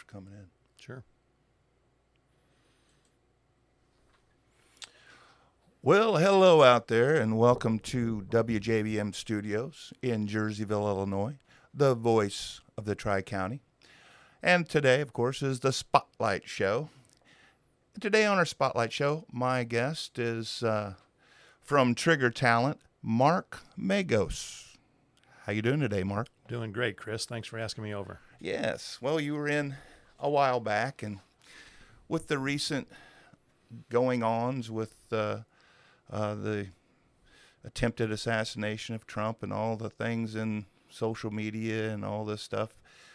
coming in. Sure. Well, hello out there, and welcome to WJBM Studios in Jerseyville, Illinois, the voice of the Tri-County. And today, of course, is the Spotlight Show. Today on our Spotlight Show, my guest is from Trigger Talent, Mark Magos. How you doing today, Mark? Doing great, Chris. Thanks for asking me over. Yes. Well, you were in a while back, and with the recent going-ons with the attempted assassination of Trump and all the things in social media and all this stuff,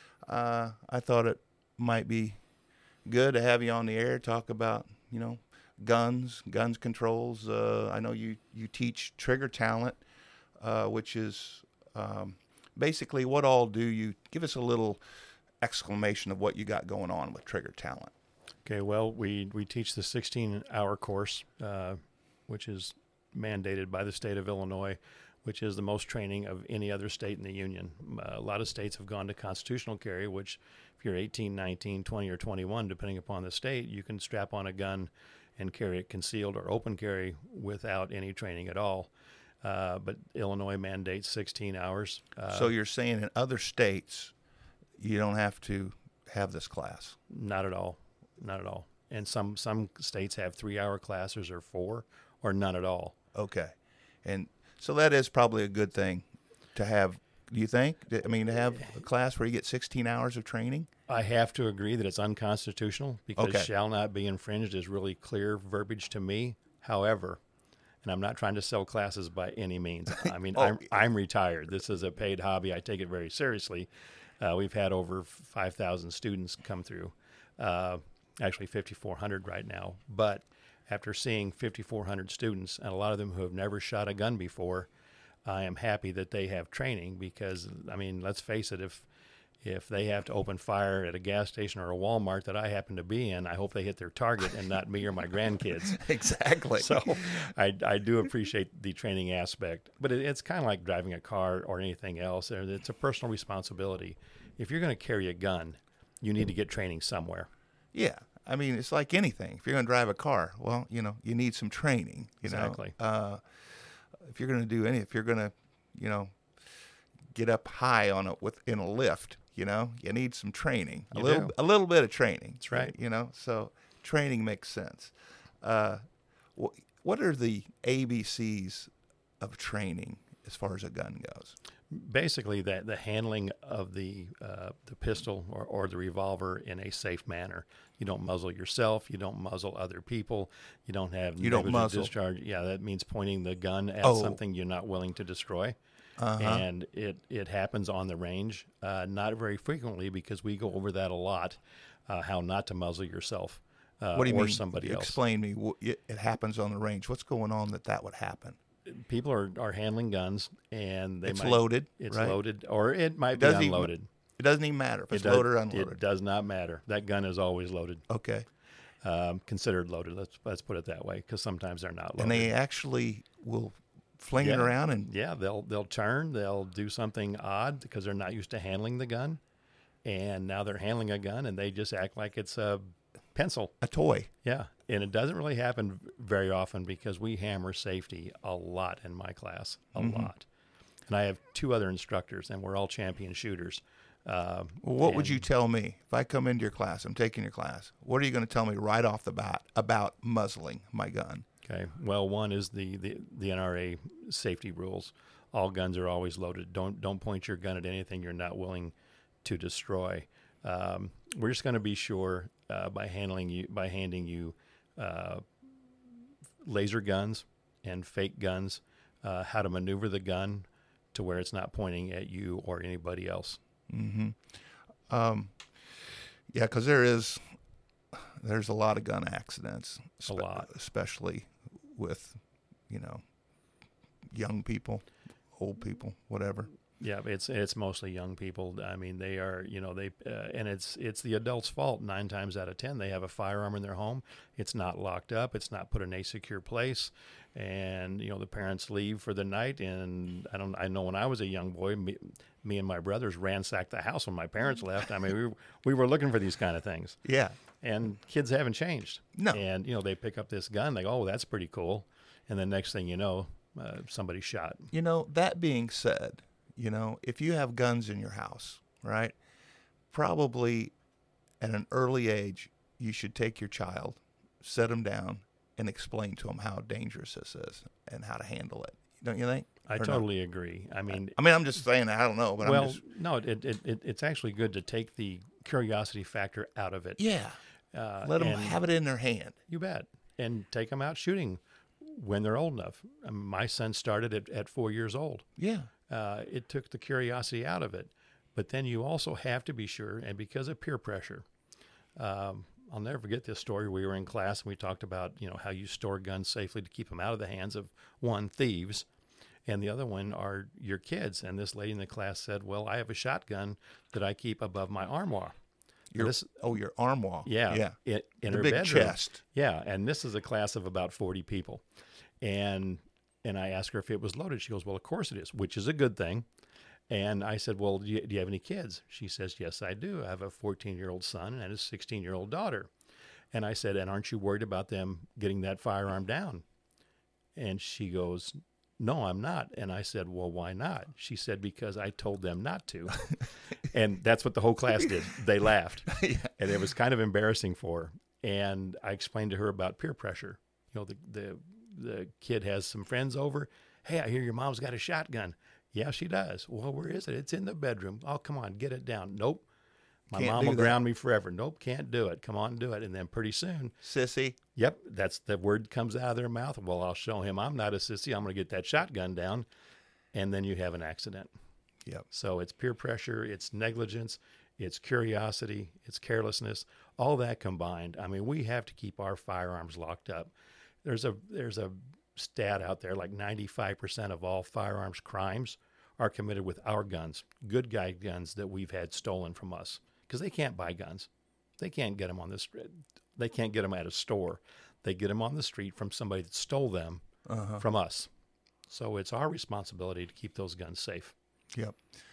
I thought it might be good to have you on the air, talk about, guns controls. I know you teach Trigger Talent, which is basically what all do you. Give us a little exclamation of what you got going on with Trigger Talent. Okay, well, we teach the 16-hour course, which is mandated by the state of Illinois, which is the most training of any other state in the union. A lot of states have gone to constitutional carry, which if you're 18, 19, 20, or 21, depending upon the state, you can strap on a gun and carry it concealed or open carry without any training at all. But Illinois mandates 16 hours. So you're saying in other states, you don't have to have this class? Not at all. Not at all. And some states have 3-hour classes or 4 or none at all. Okay. And so that is probably a good thing to have, do you think? I mean, to have a class where you get 16 hours of training? I have to agree that it's unconstitutional because Okay. shall not be infringed is really clear verbiage to me. However, and I'm not trying to sell classes by any means. I mean, I'm retired. This is a paid hobby. I take it very seriously. We've had over 5,000 students come through. Actually 5,400 right now. But after seeing 5,400 students, and a lot of them who have never shot a gun before, I am happy that they have training because, I mean, let's face it, if they have to open fire at a gas station or a Walmart that I happen to be in, I hope they hit their target and not me or my grandkids. Exactly. So I do appreciate the training aspect, but it's kind of like driving a car or anything else. It's a personal responsibility. If you're going to carry a gun, you need to get training somewhere. Yeah. I mean, it's like anything. If you're going to drive a car, well, you need some training. Exactly. If you're going to do if you're going to, get up high in a lift, you need some training. A little bit of training. That's right. So training makes sense. What are the ABCs of training as far as a gun goes? Basically, the handling of the pistol or the revolver in a safe manner. You don't muzzle yourself. You don't muzzle other people. You don't have negligent discharge. Yeah, that means pointing the gun at something you're not willing to destroy. Uh-huh. And it happens on the range, not very frequently because we go over that a lot, how not to muzzle yourself What do you or mean? somebody else. Explain me. It happens on the range. What's going on that would happen? People are handling guns, and It's loaded, It's right? loaded, or it might be unloaded. It doesn't even matter if it's loaded or unloaded. It does not matter. That gun is always loaded. Okay. Considered loaded. Let's put it that way, because sometimes they're not loaded. And they actually will fling it around and they'll turn. They'll do something odd because they're not used to handling the gun, and now they're handling a gun, and they just act like it's a pencil, a toy. Yeah, and it doesn't really happen very often because we hammer safety a lot in my class, a lot. And I have 2 other instructors, and we're all champion shooters. What would you tell me if I come into your class? I'm taking your class. What are you going to tell me right off the bat about muzzling my gun? Okay. Well, one is the NRA safety rules. All guns are always loaded. Don't point your gun at anything you're not willing to destroy. We're just going to be sure by handing you laser guns and fake guns, how to maneuver the gun to where it's not pointing at you or anybody else. Mm-hmm. Yeah, because there's a lot of gun accidents. A lot. Especially with, young people, old people, whatever. Yeah, it's mostly young people. I mean, they are, and it's the adults' fault 9 times out of 10. They have a firearm in their home. It's not locked up. It's not put in a secure place, and the parents leave for the night. And I know when I was a young boy, me and my brothers ransacked the house when my parents left. I mean, we were looking for these kind of things. Yeah. And kids haven't changed. No. And they pick up this gun. They go, oh, that's pretty cool. And then next thing you know, somebody's shot. That being said, if you have guns in your house, right, probably at an early age, you should take your child, set them down, and explain to them how dangerous this is and how to handle it. Don't you think? I totally agree. I mean, I'm just saying, I don't know, but no, it's actually good to take the curiosity factor out of it. Yeah. Let them have it in their hand. You bet. And take them out shooting when they're old enough. My son started at 4 years old. Yeah. It took the curiosity out of it. But then you also have to be sure, and because of peer pressure, I'll never forget this story. We were in class and we talked about, how you store guns safely to keep them out of the hands of, one, thieves, and the other one are your kids. And this lady in the class said, well, I have a shotgun that I keep above my armoire. Your armoire. Yeah. Yeah. In the her big bedroom. chest. Yeah. And this is a class of about 40 people. And I asked her if it was loaded. She goes, well, of course it is, which is a good thing. And I said, well, do you have any kids? She says, yes, I do. I have a 14-year-old son and a 16-year-old daughter. And I said, and aren't you worried about them getting that firearm down? And she goes, no, I'm not. And I said, well, why not? She said, because I told them not to. And that's what the whole class did. They laughed. Yeah. And it was kind of embarrassing for her. And I explained to her about peer pressure. The kid has some friends over. Hey, I hear your mom's got a shotgun. Yeah, she does. Well, where is it? It's in the bedroom. Oh, come on, get it down. Nope. My mom will ground me forever. Nope, can't do it. Come on, do it. And then pretty soon, sissy. Yep, that's the word comes out of their mouth. Well, I'll show him I'm not a sissy. I'm going to get that shotgun down. And then you have an accident. Yep. So it's peer pressure, it's negligence, it's curiosity, it's carelessness, all that combined. I mean, we have to keep our firearms locked up. There's a stat out there, like 95% of all firearms crimes are committed with our guns, good guy guns that we've had stolen from us, because they can't buy guns. They can't get them on the street. They can't get them at a store. They get them on the street from somebody that stole them from us. So it's our responsibility to keep those guns safe. Yep.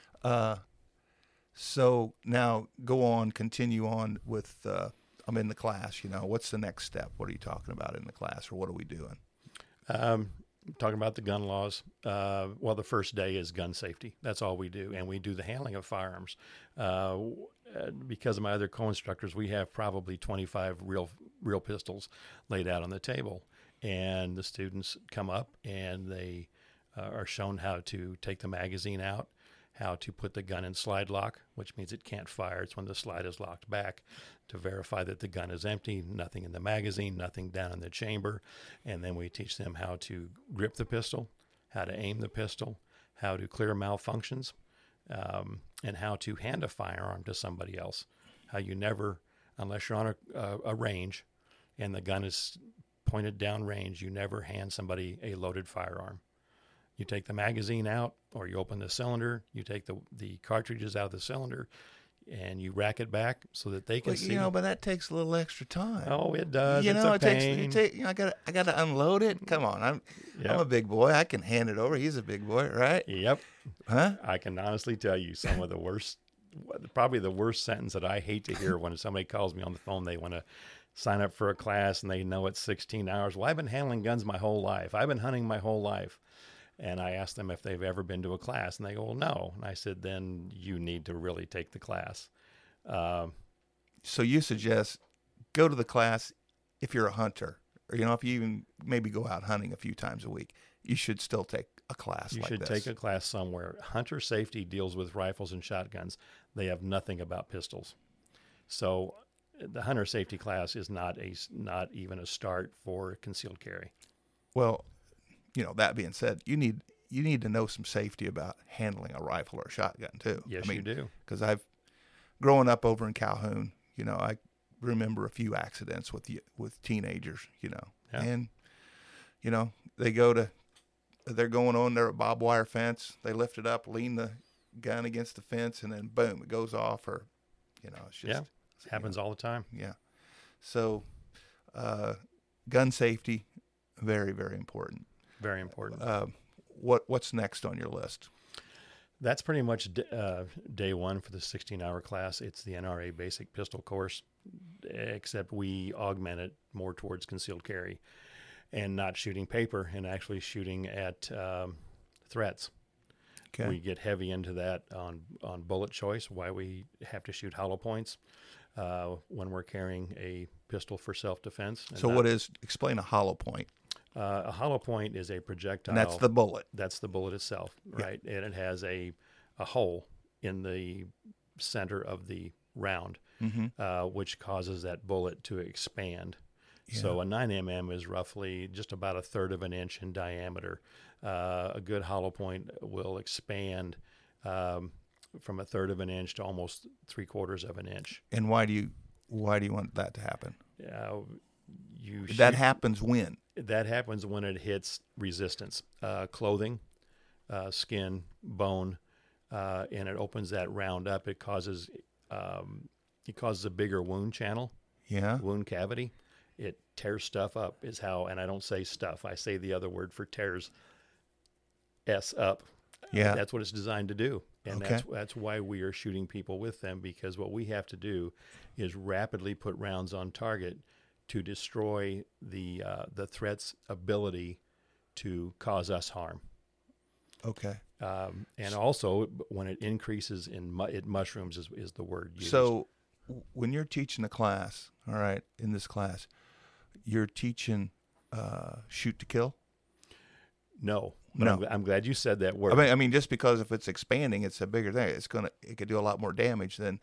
So now continue on with, I'm in the class, what's the next step? What are you talking about in the class, or what are we doing? Talking about the gun laws. Well, the first day is gun safety. That's all we do. And we do the handling of firearms. Because of my other co-instructors, we have probably 25 real pistols laid out on the table. And the students come up and they are shown how to take the magazine out, how to put the gun in slide lock, which means it can't fire. It's when the slide is locked back, to verify that the gun is empty, nothing in the magazine, nothing down in the chamber. And then we teach them how to grip the pistol, how to aim the pistol, how to clear malfunctions, and how to hand a firearm to somebody else. How you never, unless you're on a range and the gun is pointed down range, you never hand somebody a loaded firearm. You take the magazine out, or you open the cylinder, you take the cartridges out of the cylinder, and you rack it back so that they can see. But that takes a little extra time. Oh, it does. It's a pain. I got to unload it. Come on, I'm a big boy. I can hand it over. He's a big boy, right? Yep. Huh? I can honestly tell you some of the worst, probably the worst sentence that I hate to hear when somebody calls me on the phone. They want to sign up for a class and they know it's 16 hours. Well, I've been handling guns my whole life. I've been hunting my whole life. And I asked them if they've ever been to a class, and they go, well, no. And I said, then you need to really take the class. So you suggest go to the class if you're a hunter, or, if you even maybe go out hunting a few times a week, you should still take a class like this. You should take a class somewhere. Hunter safety deals with rifles and shotguns. They have nothing about pistols. So the hunter safety class is not even a start for concealed carry. Well, that being said, you need to know some safety about handling a rifle or a shotgun too. Yes, you do. Because growing up over in Calhoun, I remember a few accidents with teenagers, Yeah. And, they're going on their barbed wire fence. They lift it up, lean the gun against the fence and then boom, it goes off, or, it's just, it happens all the time. Yeah. So, gun safety, very, very important. Very important. What's next on your list? That's pretty much day one for the 16-hour class. It's the NRA basic pistol course, except we augment it more towards concealed carry and not shooting paper and actually shooting at threats. Okay. We get heavy into that on bullet choice, why we have to shoot hollow points when we're carrying a pistol for self-defense. So explain a hollow point. A hollow point is a projectile. And that's the bullet. That's the bullet itself, right? Yeah. And it has a hole in the center of the round, which causes that bullet to expand. Yeah. So a 9mm is roughly just about 1/3 of an inch in diameter. A good hollow point will expand from 1/3 of an inch to almost 3/4 of an inch. And why do you want that to happen? That happens when? That happens when it hits resistance, clothing, skin, bone, and it opens that round up. It causes a bigger wound channel, wound cavity. It tears stuff up is how, and I don't say stuff. I say the other word for tears, up. Yeah. That's what it's designed to do. And that's why we are shooting people with them, because what we have to do is rapidly put rounds on target to destroy the threat's ability to cause us harm. Okay. And also, when it increases it mushrooms is the word used. So when you're teaching a class, all right, in this class, you're teaching shoot to kill? No. I'm glad you said that word. I mean, just because if it's expanding, it's a bigger thing. It could do a lot more damage than,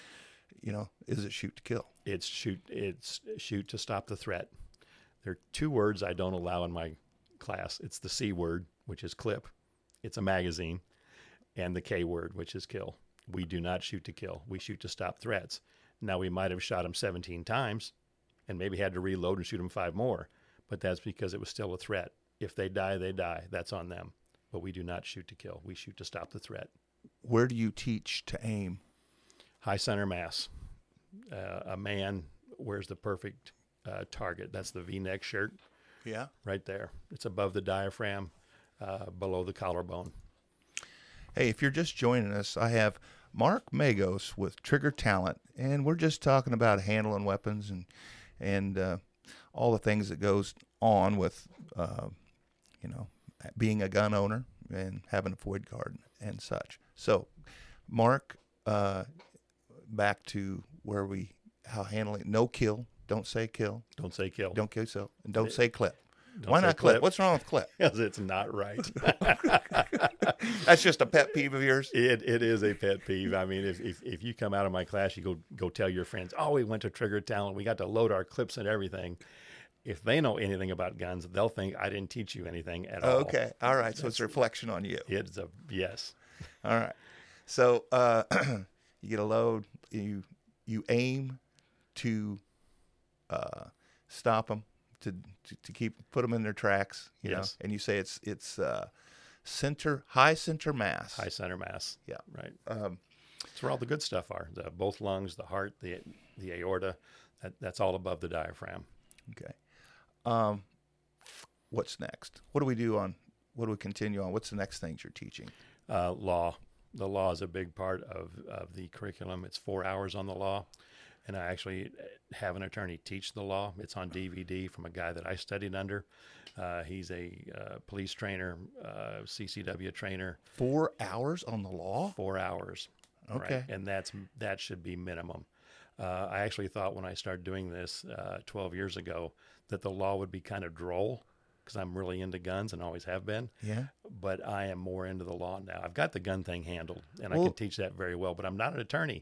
is it shoot to kill? It's shoot to stop the threat. There are two words I don't allow in my class. It's the C word, which is clip. It's a magazine. And the K word, which is kill. We do not shoot to kill. We shoot to stop threats. Now, we might have shot them 17 times and maybe had to reload and shoot them 5 more, but that's because it was still a threat. If they die, they die. That's on them. But we do not shoot to kill. We shoot to stop the threat. Where do you teach to aim? High center mass. A man wears the perfect target. That's the V-neck shirt. Yeah. Right there. It's above the diaphragm, below the collarbone. Hey, if you're just joining us, I have Mark Magos with Trigger Talent, and we're just talking about handling weapons and all the things that goes on with, being a gun owner and having a FOID card and such. So, Mark, back to how handling no kill. Don't say kill. Don't say kill. Don't kill so. And don't say clip. Why not clip? What's wrong with clip? Because it's not right. That's just a pet peeve of yours? It is a pet peeve. I mean, if you come out of my class, you go tell your friends, oh, we went to Trigger Talent. We got to load our clips and everything. If they know anything about guns, they'll think I didn't teach you anything at all. Okay. All right. So it's a reflection on you. It's a yes. All right. So you get a load. You aim to stop them, to put them in their tracks. You know? And you say it's high center mass. High center mass. Yeah. Right. It's where all the good stuff are. Both lungs, the heart, the aorta. That's all above the diaphragm. Okay. What's next? What do we continue on? What's the next things you're teaching? Law. The law is a big part of the curriculum. It's 4 hours on the law. And I actually have an attorney teach the law. It's on DVD from a guy that I studied under. He's a police trainer, CCW trainer. 4 hours on the law? 4 hours. Okay. Right? And that should be minimum. I actually thought when I started doing this 12 years ago that the law would be kind of droll because I'm really into guns and always have been. Yeah. But I am more into the law now. I've got the gun thing handled, and I can teach that very well, but I'm not an attorney.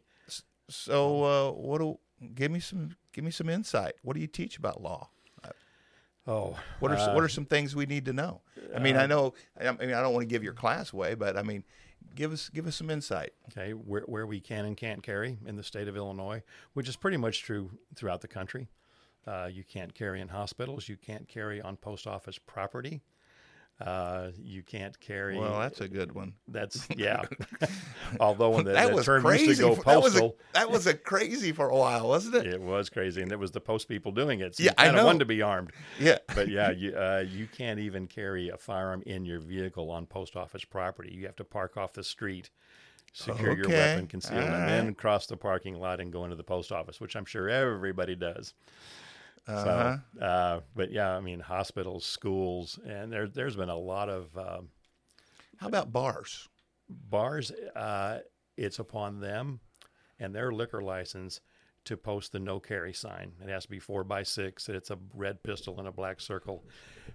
So give me some insight. What do you teach about law? What are some things we need to know? I mean, I don't want to give your class away, but I mean, give us some insight. Okay, where we can and can't carry in the state of Illinois, which is pretty much true throughout the country. You can't carry in hospitals. You can't carry on post office property. You can't carry. Well, that's a good one. That's yeah. Although when That the was term crazy. used to go postal, That was a crazy for a while, wasn't it? it was crazy, and it was the post people doing it. So Yeah, you I kind of know. wanted to be armed. Yeah. But yeah, you can't even carry a firearm in your vehicle on post office property. You have to park off the street, secure your Okay. weapon concealed, All and then right. cross the parking lot and go into the post office, which I'm sure everybody does. Uh-huh. So, but yeah, I mean, hospitals, schools, and there's been a lot of How about bars? bars. It's upon them and their liquor license to post the no carry sign. It has to be 4x6. It's a red pistol in a black circle.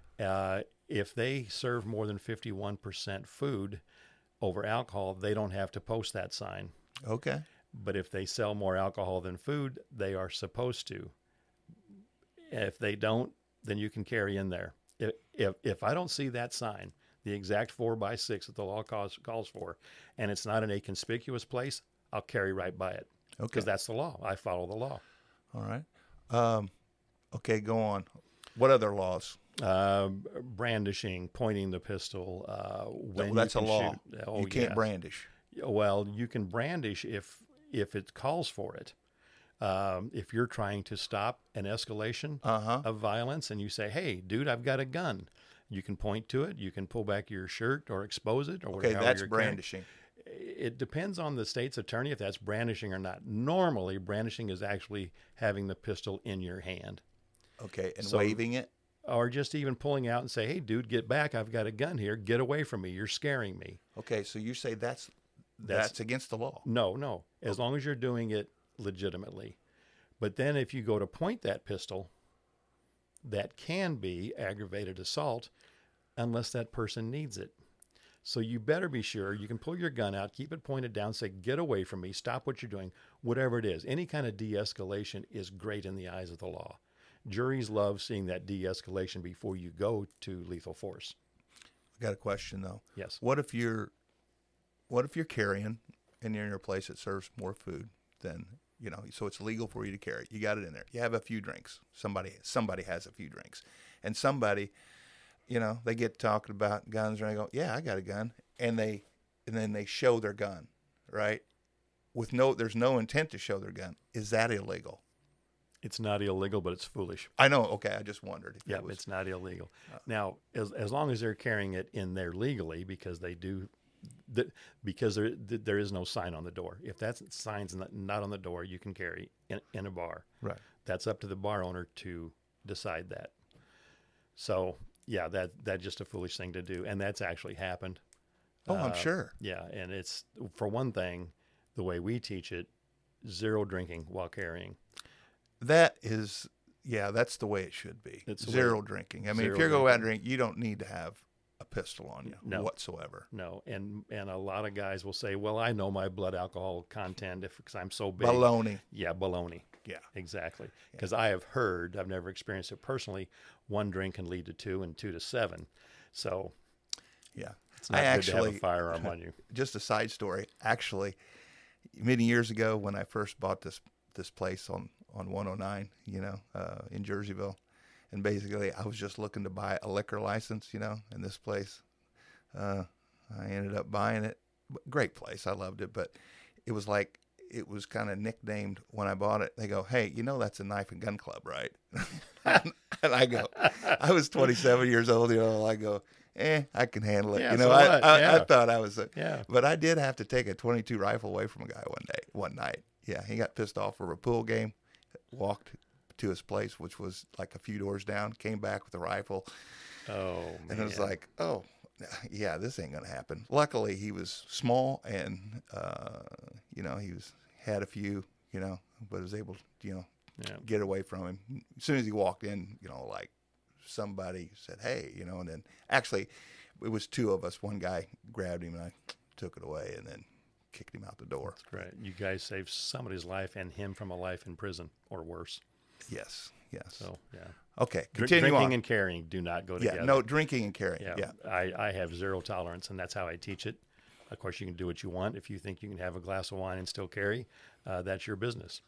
If they serve more than 51% food over alcohol, they don't have to post that sign. Okay. But if they sell more alcohol than food, they are supposed to. If they don't, then you can carry in there. If I don't see that sign, the exact 4x6 that the law calls for, and it's not in a conspicuous place, I'll carry right by it. Okay. Because that's the law. I follow the law. All right. Okay, go on. What other laws? Brandishing, pointing the pistol. When That's you a can law. shoot. Oh, You can't yes. brandish. Well, you can brandish if it calls for it. If you're trying to stop an escalation Uh-huh. of violence and you say, "Hey, dude, I've got a gun," you can point to it. You can pull back your shirt or expose it or Okay, whatever. that's you're carrying. brandishing. It depends on the state's attorney if that's brandishing or not. Normally, brandishing is actually having the pistol in your hand, Okay, and So- waving it. or just even pulling out and say, "Hey, dude, get back! I've got a gun here. Get away from me! You're scaring me." Okay, so you say that's That's- against the law. No. As long as you're doing it legitimately. But then if you go to point that pistol, that can be aggravated assault unless that person needs it. So you better be sure you can pull your gun out, keep it pointed down, say, "Get away from me, stop what you're doing," whatever it is. Any kind of de-escalation is great in the eyes of the law. Juries love seeing that de-escalation before you go to lethal force. I got a question though. Yes. What if you're carrying and you're in a place that serves more food than, so it's legal for you to carry. You got it in there. You have a few drinks. Somebody has a few drinks. And somebody, they get talking about guns and they go, "Yeah, I got a gun." And then they show their gun, right? There's no intent to show their gun. Is that illegal? It's not illegal, but it's foolish. I know. Okay. I just wondered if Yeah, it was. it's not illegal. Now, as long as they're carrying it in there legally, because they do, because there is no sign on the door. If that sign's not on the door, you can carry in a bar. Right. That's up to the bar owner to decide that. So yeah, that's just a foolish thing to do, and that's actually happened. Oh, I'm sure. Yeah, and it's, for one thing, the way we teach it, zero drinking while carrying. That's the way it should be. It's the Zero drinking. I mean, zero if you're going out and drinking. drink, you don't need to have a pistol on you No. whatsoever. No, and a lot of guys will say, "Well, I know my blood alcohol content because I'm so big." Baloney. Yeah, baloney. Yeah. Exactly. Because I have heard, I've never experienced it personally, one drink can lead to 2 and 2 to 7. So Yeah. it's not good to have a firearm on you. Just a side story. Actually, many years ago when I first bought this place on 109, in Jerseyville, and basically I was just looking to buy a liquor license, in this place. I ended up buying it. Great place. I loved it, but it was kind of nicknamed when I bought it. They go, "Hey, that's a knife and gun club, right?" And I go, I was 27 years old, I go, I can handle it. Yeah, so what? I Yeah. thought I was, Yeah. but I did have to take a .22 rifle away from a guy one night. Yeah, he got pissed off for a pool game, walked to his place, which was like a few doors down, came back with a rifle, Oh, man. and it was like, oh, yeah, this ain't gonna happen. Luckily, he was small, and he had a few, but was able, Yeah. get away from him. As soon as he walked in, like somebody said, "Hey," and then actually it was two of us. One guy grabbed him and I took it away and then kicked him out the door. Right. You guys saved somebody's life and him from a life in prison or worse. Yes. So, yeah. Okay. Continue Drinking on. and carrying do not go Yeah. together. No, drinking and carrying. Yeah. Yeah. I have zero tolerance, and that's how I teach it. Of course, you can do what you want. If you think you can have a glass of wine and still carry, that's your business.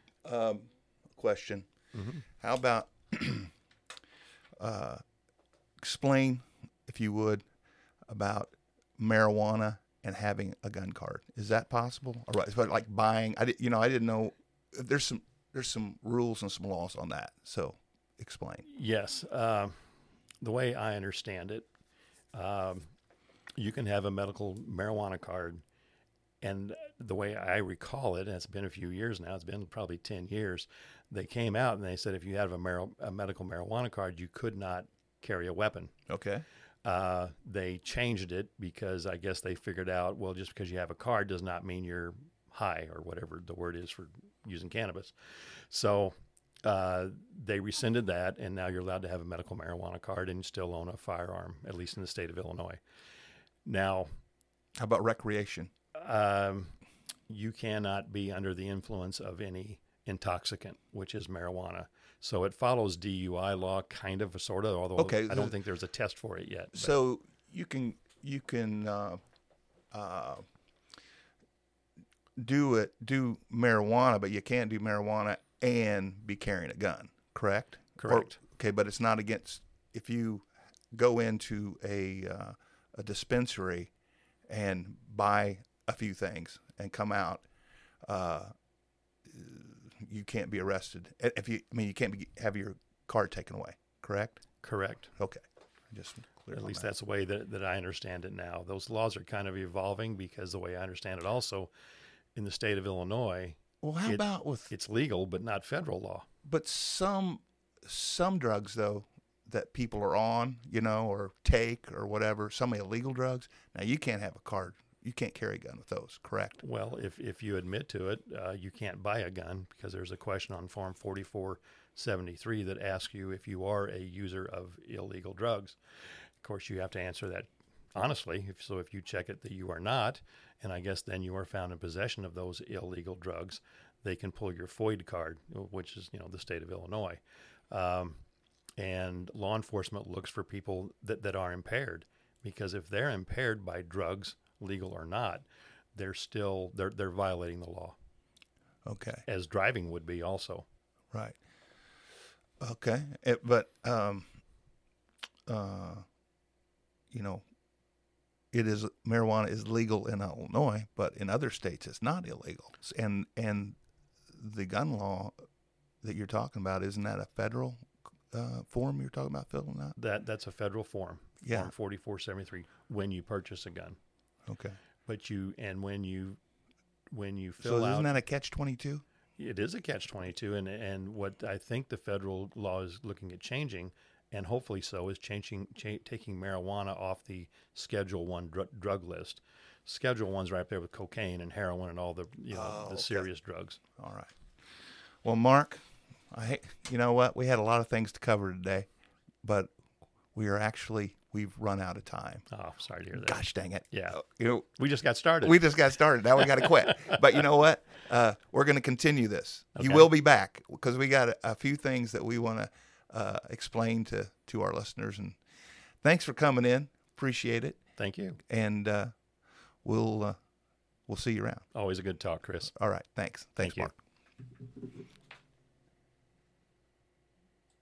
Question. Mm-hmm. How about explain if you would, about marijuana and having a gun card. Is that possible? All right, but like buying, I didn't know. There's some rules and some laws on that. So explain. Yes, the way I understand it, you can have a medical marijuana card, and the way I recall it, and it's been a few years now, it's been probably 10 years, they came out and they said if you have a medical marijuana card, you could not carry a weapon. Okay. They changed it because I guess they figured out, well, just because you have a card does not mean you're high or whatever the word is for using cannabis. So they rescinded that, and now you're allowed to have a medical marijuana card and still own a firearm, at least in the state of Illinois. Now, how about recreation? You cannot be under the influence of any intoxicant, which is marijuana. So it follows DUI law, kind of, sort of, although okay, I don't think there's a test for it yet. So you can do marijuana, but you can't do marijuana and be carrying a gun, correct? Correct. Okay, but it's not against, if you go into a dispensary and buy a few things and come out, you can't be arrested. You can't have your card taken away, correct? Correct. Okay. Just clear. At least that's the way that I understand it now. Those laws are kind of evolving because the way I understand it also, in the state of Illinois, well, how about it's legal, but not federal law. But some drugs, though, that people are on, or take or whatever, some illegal drugs, now you can't have a card. You can't carry a gun with those, correct? Well, if you admit to it, you can't buy a gun because there's a question on Form 4473 that asks you if you are a user of illegal drugs. Of course, you have to answer that honestly. If you check it that you are not, and I guess then you are found in possession of those illegal drugs, they can pull your FOID card, which is the state of Illinois. And law enforcement looks for people that are impaired, because if they're impaired by drugs, legal or not, they're violating the law. Okay. As driving would be also. Right. Okay. Marijuana is legal in Illinois, but in other states it's not illegal. And the gun law that you're talking about, isn't that a federal form you're talking about filling out? That's a federal form. Yeah. Form 4473 when you purchase a gun. Okay. But when you fill so out, isn't that a catch-22? It is a catch-22, and what I think the federal law is looking at changing, and hopefully so, is taking marijuana off the Schedule 1 drug list. Schedule 1's right there with cocaine and heroin and all the serious drugs. All right. Well, Mark, you know what? We had a lot of things to cover today, but we've run out of time. Oh, sorry to hear that. Gosh dang it. Yeah. We just got started. Now we got to quit. But you know what? We're going to continue this. Okay. You will be back because we got a few things that we want to explain to our listeners. And thanks for coming in. Appreciate it. Thank you. And we'll see you around. Always a good talk, Chris. All right. Thanks. Thanks, Thank Mark. You.